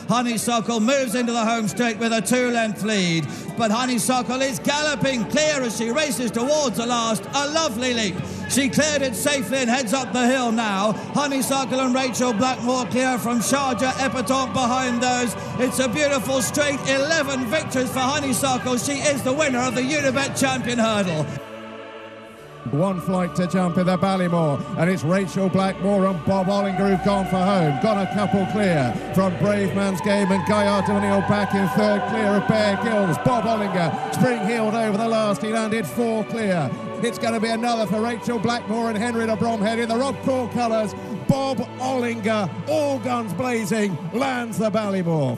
Honeysuckle moves into the home straight with a 2-length lead, but Honeysuckle is galloping clear as she races towards the last. A lovely leap. She cleared it safely and heads up the hill now. Honeysuckle and Rachel Blackmore clear from Sharjah Epitaph behind those. It's a beautiful straight, 11 victories for Honeysuckle. She is the winner of the Unibet Champion Hurdle. One flight to jump in the Ballymore, and it's Rachel Blackmore and Bob Ollinger who've gone for home. Got a couple clear from Brave Man's Game and Gaillard de O'Neill back in third, clear of Bear Gills. Bob Ollinger spring-heeled over the last. He landed 4 clear. It's going to be another for Rachel Blackmore and Henry de Bromhead in the Rob Crawl colours. Bob Ollinger, all guns blazing, lands the Ballymore.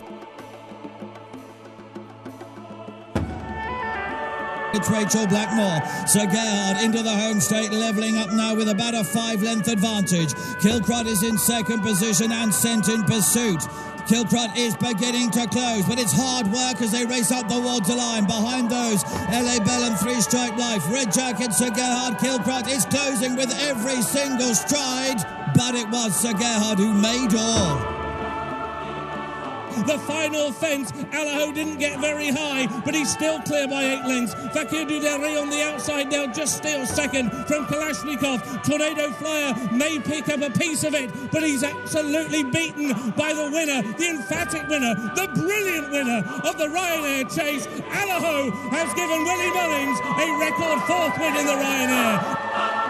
It's Rachel Blackmore. Sir Gerhard into the home straight, levelling up now with about a 5-length advantage. Kilcrott is in second position and sent in pursuit. Kilcrott is beginning to close, but it's hard work as they race up towards the line. Behind those, LA Bell and 3 Stripe Life. Red Jacket, Sir Gerhard. Kilcrott is closing with every single stride, but it was Sir Gerhard who made all. The final fence, Allaho didn't get very high, but he's still clear by 8 lengths. Fakir Dudari on the outside now, just still second from Kalashnikov. Tornado Flyer may pick up a piece of it, but he's absolutely beaten by the winner, the emphatic winner, the brilliant winner of the Ryanair chase. Allaho has given Willie Mullins a record 4th win in the Ryanair.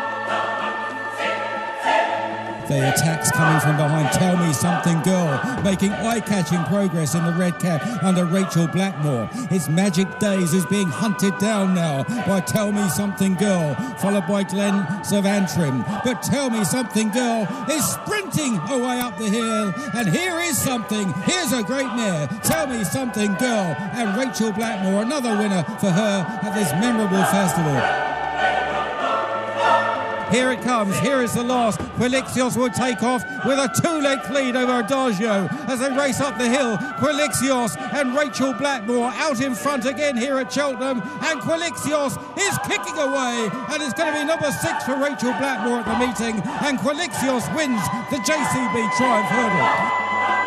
The attacks coming from behind. Tell Me Something Girl making eye-catching progress in the red cap under Rachel Blackmore. It's Magic Days is being hunted down now by Tell Me Something Girl, followed by Glenn Savantrim. But Tell Me Something Girl is sprinting away up the hill, and here is something. Here's a great mare, Tell Me Something Girl, and Rachel Blackmore, another winner for her at this memorable festival. Here it comes, here is the last. Quilixios will take off with a 2-length lead over Adagio as they race up the hill. Quilixios and Rachel Blackmore out in front again here at Cheltenham, and Quilixios is kicking away, and it's going to be number 6 for Rachel Blackmore at the meeting, and Quilixios wins the JCB Triumph Hurdle.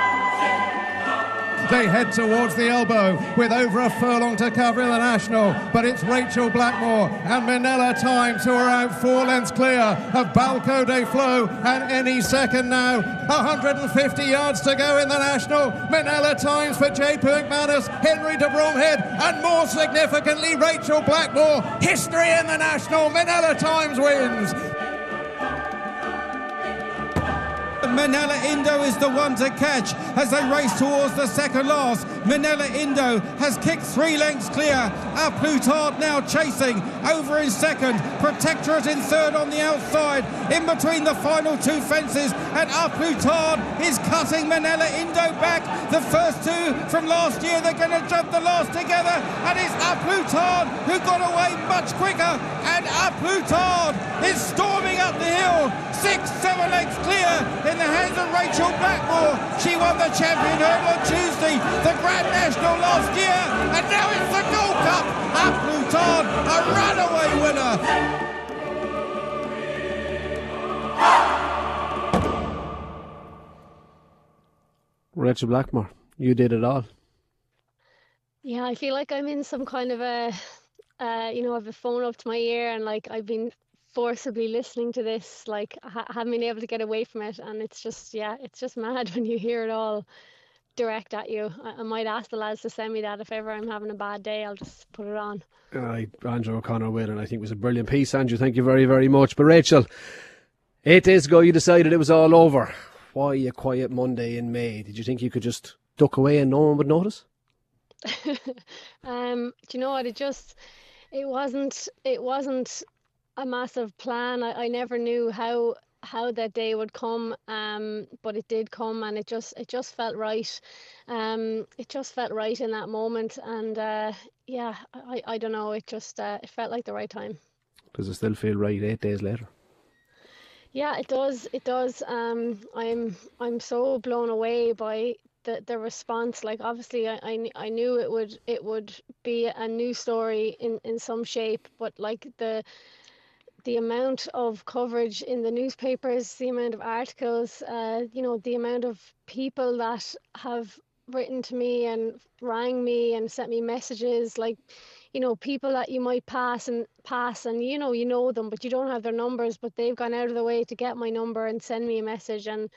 They head towards the elbow with over a furlong to cover in the National, but it's Rachel Blackmore and Minella Times who are out 4 lengths clear of Balco de Flo, and any second now. 150 yards to go in the National. Minella Times for J. P. McManus, Henry de Bromhead, and more significantly Rachel Blackmore. History in the National. Minella Times wins. Minella Indo is the one to catch as they race towards the second last. Minella Indo has kicked 3 lengths clear. A Plutard now chasing over in second. Protectorate in third on the outside in between the final 2 fences, and A Plutard is cutting Minella Indo back. The first 2 from last year, they're going to jump the last together, and it's A Plutard who got away much quicker, and A Plutard is storming up the hill. 6-7 lengths clear in the hands of Rachel Blackmore. She won the Champion Hurdle on Tuesday, the Grand National last year, and now it's the Gold Cup. A Plutard, a runaway winner. Rachel Blackmore, you did it all. Yeah, I feel like I'm in some kind of a, I have a phone up to my ear, and like I've been forcibly listening to this, like haven't been able to get away from it, and it's just mad when you hear it all direct at you. I might ask the lads to send me that if ever I'm having a bad day. I'll just put it on. Andrew O'Connor will, and I think it was a brilliant piece. Andrew, thank you very, very much. But Rachel, 8 days ago you decided it was all over. Why a quiet Monday in May? Did you think you could just duck away and no one would notice? Do you know what? It wasn't a massive plan. I never knew how that day would come, but it did come, and it just felt right. It just felt right in that moment, and I don't know. It felt like the right time. Does it still feel right 8 days later? Yeah, it does. It does. I'm so blown away by the response. Like, obviously I knew it would be a new story in some shape, but like the amount of coverage in the newspapers, the amount of articles, the amount of people that have written to me and rang me and sent me messages, like, people that you might pass and you know them, but you don't have their numbers, but they've gone out of the way to get my number and send me a message. And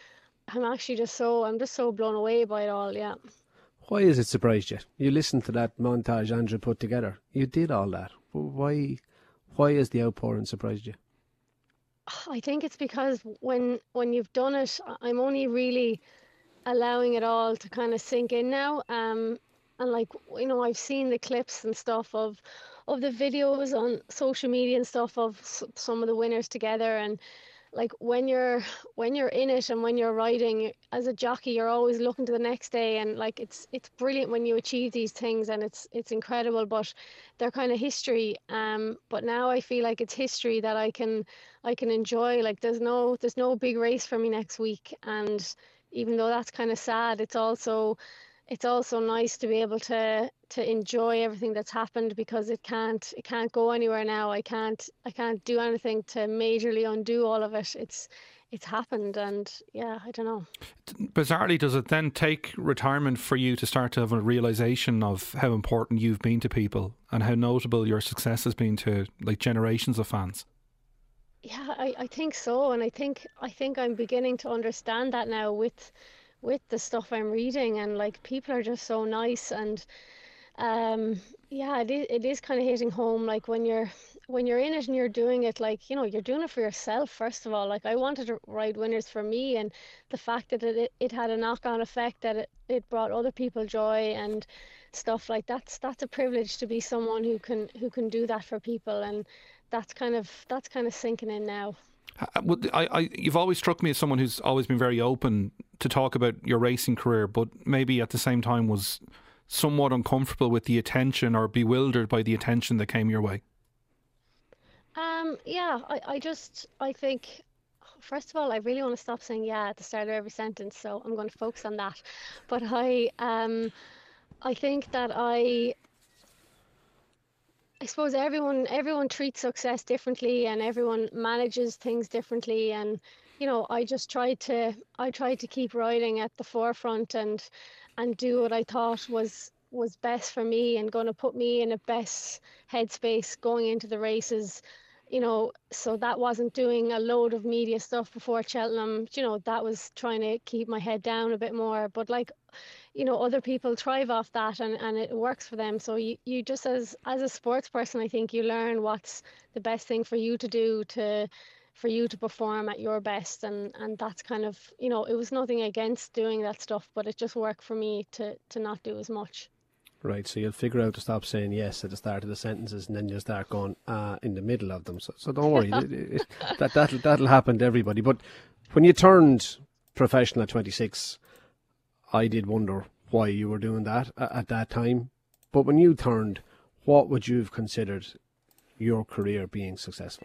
I'm just so blown away by it all. Yeah. Why has it surprised you? You listened to that montage Andrew put together. You did all that. Why has the outpouring surprised you? I think it's because when you've done it, I'm only really allowing it all to kind of sink in now. And like, I've seen the clips and stuff of the videos on social media and stuff of some of the winners together. And like, when you're in it and when you're riding as a jockey, you're always looking to the next day. And like, it's brilliant when you achieve these things, and it's incredible, but they're kind of history. But now I feel like it's history that I can enjoy. Like, there's no big race for me next week, and even though that's kind of sad, it's also nice to be able to enjoy everything that's happened, because it can't go anywhere now. I can't do anything to majorly undo all of it. It's happened, and yeah, I don't know. Bizarrely, does it then take retirement for you to start to have a realisation of how important you've been to people and how notable your success has been to like generations of fans? Yeah, I think so, and I think I'm beginning to understand that now with the stuff I'm reading, and like, people are just so nice. And yeah, it is kind of hitting home, like when you're in it and you're doing it, like, you're doing it for yourself first of all. Like, I wanted to ride winners for me, and the fact that it had a knock-on effect, that it brought other people joy and stuff, like that's a privilege to be someone who can do that for people. And that's kind of sinking in now. You've always struck me as someone who's always been very open to talk about your racing career, but maybe at the same time was somewhat uncomfortable with the attention, or bewildered by the attention that came your way. Yeah, I think, first of all, I really want to stop saying yeah at the start of every sentence, so I'm going to focus on that. But I think that I suppose everyone treats success differently, and everyone manages things differently. And I tried to keep riding at the forefront and do what I thought was best for me and going to put me in a best headspace going into the races. So that wasn't doing a load of media stuff before Cheltenham. That was trying to keep my head down a bit more. But like, other people thrive off that, and it works for them. So you just, as a sports person, I think you learn what's the best thing for you to do for you to perform at your best. And that's kind of, it was nothing against doing that stuff, but it just worked for me to not do as much. Right, so you'll figure out to stop saying yes at the start of the sentences, and then you'll start going in the middle of them. So don't worry, that'll happen to everybody. But when you turned professional at 26, I did wonder why you were doing that at that time. But when you turned, what would you have considered your career being successful?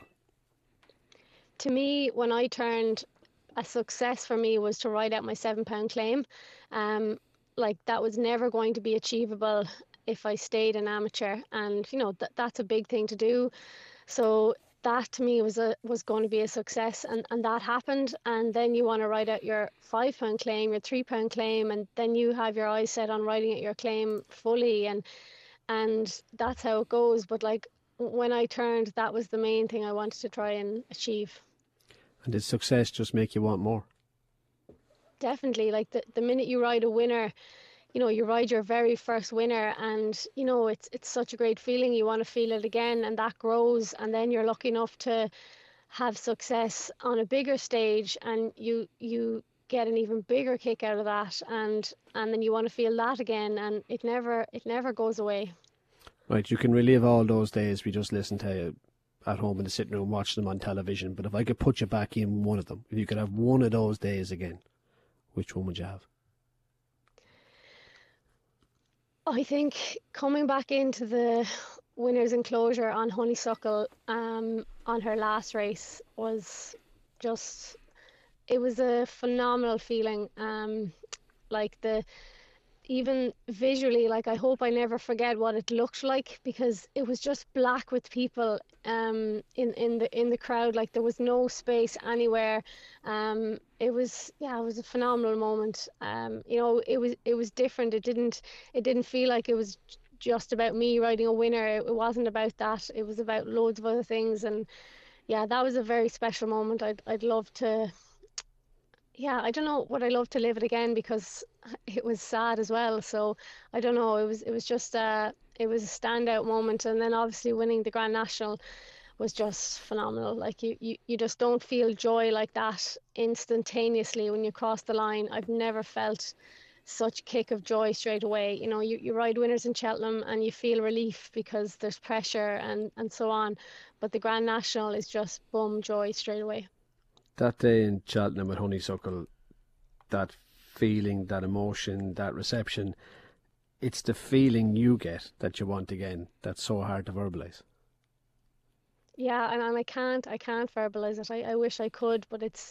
To me, when I turned, a success for me was to ride out my £7 claim. Like, that was never going to be achievable if I stayed an amateur, and that's a big thing to do. So that to me was going to be a success, and that happened. And then you want to ride out your £5 claim, your £3 claim, and then you have your eyes set on riding out your claim fully, and that's how it goes. But like, when I turned, that was the main thing I wanted to try and achieve. And did success just make you want more? Definitely. Like, the minute you ride a winner, you ride your very first winner, and it's such a great feeling. You want to feel it again, and that grows. And then you're lucky enough to have success on a bigger stage, and you get an even bigger kick out of that, and then you want to feel that again, and it never goes away. Right, you can relive all those days we just listened to you at home in the sitting room, watching them on television. But if I could put you back in one of them, if you could have one of those days again, which one would you have? I think coming back into the winner's enclosure on Honeysuckle on her last race was just, it was a phenomenal feeling. Like, the even visually, like I hope I never forget what it looked like, because it was just black with people in the crowd. Like there was no space anywhere. It was, yeah, it was a phenomenal moment. It was different. It didn't feel like it was just about me riding a winner. It wasn't about that. It was about loads of other things. And yeah, that was a very special moment. I'd love to, yeah, I don't know, would I love to live it again, because it was sad as well. So I don't know. It was just it was a standout moment, and then obviously winning the Grand National was just phenomenal. Like you just don't feel joy like that instantaneously when you cross the line. I've never felt such a kick of joy straight away. You ride winners in Cheltenham and you feel relief because there's pressure and so on, but the Grand National is just boom, joy straight away. That day in Cheltenham at Honeysuckle, that feeling, that emotion, that reception, it's the feeling you get that you want again. That's so hard to verbalise. Yeah, and I can't verbalise it. I wish I could, but it's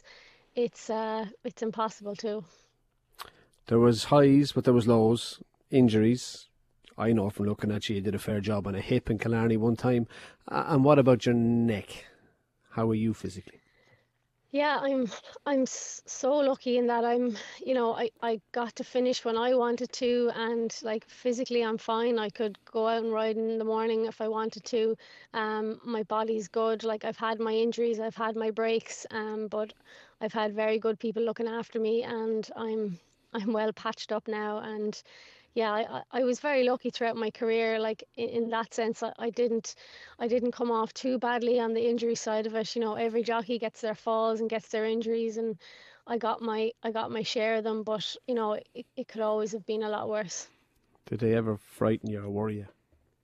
impossible to. There was highs, but there was lows, injuries. I know from looking at you did a fair job on a hip in Killarney one time. And what about your neck? How are you physically? Yeah, I'm so lucky in that I got to finish when I wanted to, and like physically I'm fine. I could go out and ride in the morning if I wanted to. My body's good. Like I've had my injuries, I've had my breaks, but I've had very good people looking after me, and I'm well patched up now. And yeah, I was very lucky throughout my career. Like in that sense, I didn't come off too badly on the injury side of it. Every jockey gets their falls and gets their injuries, and I got my share of them. But it could always have been a lot worse. Did they ever frighten you or worry you?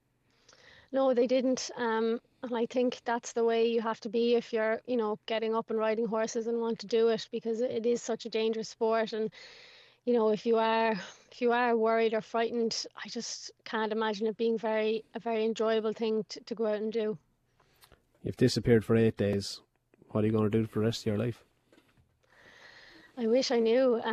No, they didn't. And I think that's the way you have to be if you're getting up and riding horses and want to do it, because it is such a dangerous sport. And if you are worried or frightened, I just can't imagine it being a very enjoyable thing to go out and do. You've disappeared for 8 days. What are you going to do for the rest of your life? I wish I knew.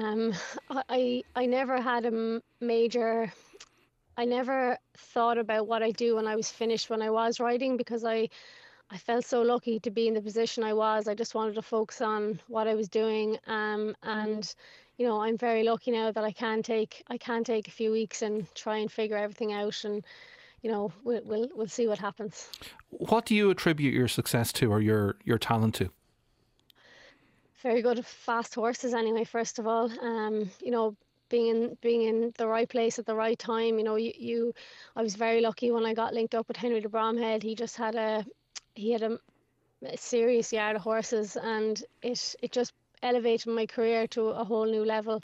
I never had a major. I never thought about what I do when I was finished when I was riding, because I felt so lucky to be in the position I was. I just wanted to focus on what I was doing, and I'm very lucky now that I can take a few weeks and try and figure everything out, and we'll see what happens. What do you attribute your success to, or your talent to? Very good fast horses anyway, first of all. Being in the right place at the right time. I was very lucky when I got linked up with Henry de Bromhead. He just had a serious yard of horses, and it just elevated my career to a whole new level.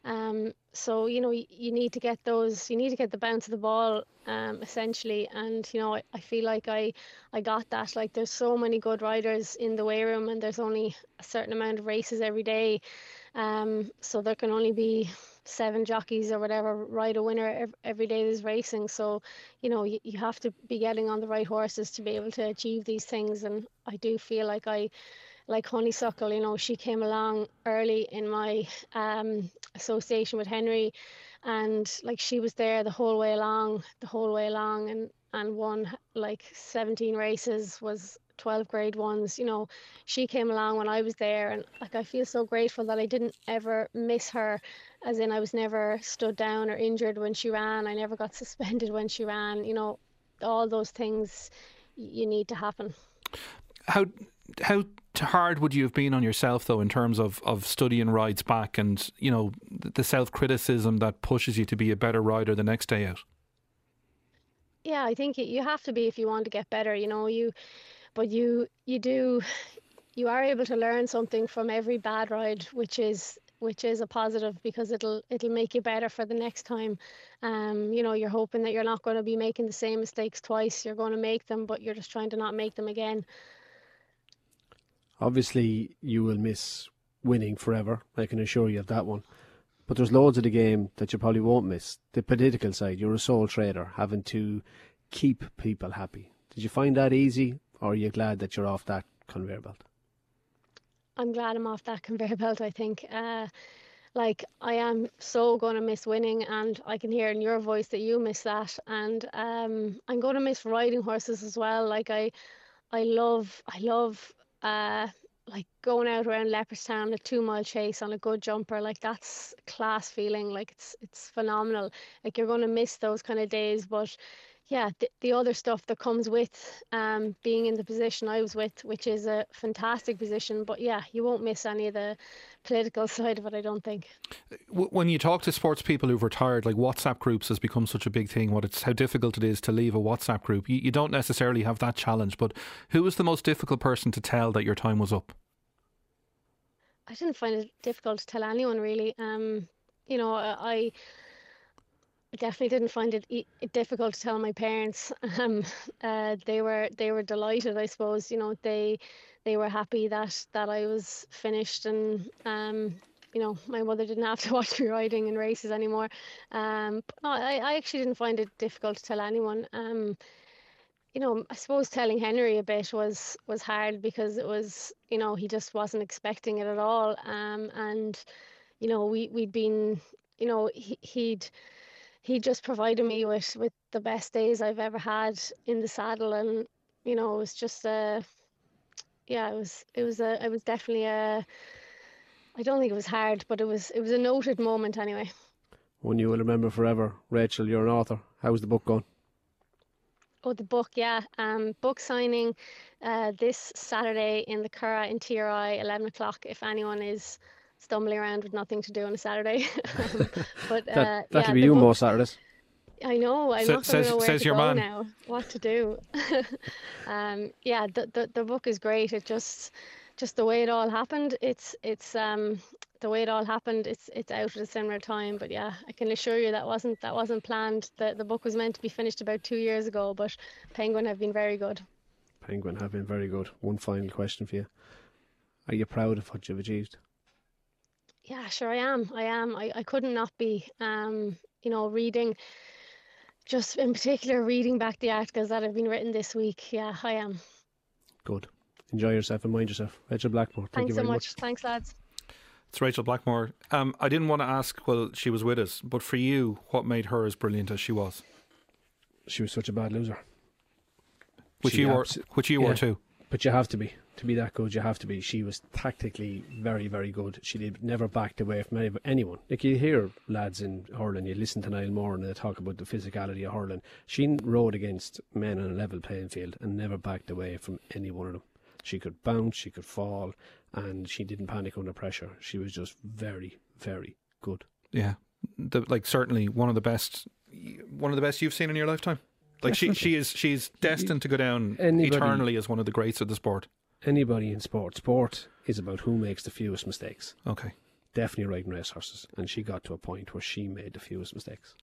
So you need to get the bounce of the ball, essentially. And I feel like I got that. Like there's so many good riders in the weigh room, and there's only a certain amount of races every day. So there can only be 7 jockeys or whatever ride a winner every day there's racing. So you have to be getting on the right horses to be able to achieve these things. And I do feel like Honeysuckle, she came along early in my association with Henry, and like she was there the whole way along, and won like 17 races, was 12 grade ones. She came along when I was there, and like I feel so grateful that I didn't ever miss her, as in I was never stood down or injured when she ran. I never got suspended when she ran. All those things you need to happen. How hard would you have been on yourself, though, in terms of studying rides back and, the self-criticism that pushes you to be a better rider the next day out? Yeah, I think you have to be if you want to get better, but you are able to learn something from every bad ride, which is a positive, because it'll make you better for the next time. You're hoping that you're not going to be making the same mistakes twice. You're going to make them, but you're just trying to not make them again. Obviously, you will miss winning forever. I can assure you of that one. But there's loads of the game that you probably won't miss. The political side, you're a sole trader, having to keep people happy. Did you find that easy, or are you glad that you're off that conveyor belt? I'm glad I'm off that conveyor belt, I think. like, I am so going to miss winning, and I can hear in your voice that you miss that. And I'm going to miss riding horses as well. Like, I love like going out around Leopardstown, a 2 mile chase on a good jumper. Like, that's a class feeling. Like, it's phenomenal. Like, you're going to miss those kind of days, but yeah, the other stuff that comes with being in the position I was with, which is a fantastic position. But yeah, you won't miss any of the political side of it, I don't think. When you talk to sports people who've retired, like, WhatsApp groups has become such a big thing. How difficult it is to leave a WhatsApp group. You don't necessarily have that challenge, but who was the most difficult person to tell that your time was up? I didn't find it difficult to tell anyone, really. I definitely didn't find it difficult to tell my parents. They were delighted, I suppose. They were happy that I was finished, and my mother didn't have to watch me riding in races anymore. But no, I actually didn't find it difficult to tell anyone. I suppose telling Henry a bit was hard, because it was, he just wasn't expecting it at all. And we'd been, he just provided me with the best days I've ever had in the saddle. And it was just it was definitely I don't think it was hard, but it was a noted moment anyway. One you will remember forever. Rachel, you're an author. How's the book going? Oh, the book, yeah. Book signing this Saturday in the Curragh in TRI, 11 o'clock, if anyone is stumbling around with nothing to do on a Saturday. But that'll be you book, most Saturdays. I know. I'm not going to know where to your go man. now, what to do. The book is great. It just the way it all happened. It's the way it all happened. It's out at a similar time. But yeah, I can assure you that wasn't planned. The book was meant to be finished about 2 years ago, but Penguin have been very good. Penguin have been very good. One final question for you. Are you proud of what you've achieved? Yeah, sure I am. I couldn't not be. Reading, just in particular reading back the articles that have been written this week. Yeah, I am. Good. Enjoy yourself and mind yourself. Rachel Blackmore, thank you very much. Thanks, lads. It's Rachel Blackmore. I didn't want to ask while she was with us, but for you, what made her as brilliant as she was? She was such a bad loser. Which you were too. But you have to be. To be that good, you have to be. She was tactically very, very good. She never backed away from anyone. Like, you hear lads in hurling, you listen to Niall Moore and they talk about the physicality of hurling. She rode against men on a level playing field and never backed away from any one of them. She could bounce, she could fall, and she didn't panic under pressure. She was just very, very good. Yeah, certainly one of the best you've seen in your lifetime. Like, she's destined to go down eternally as one of the greats of the sport. Anybody in sport is about who makes the fewest mistakes. Okay. Definitely riding racehorses, and she got to a point where she made the fewest mistakes.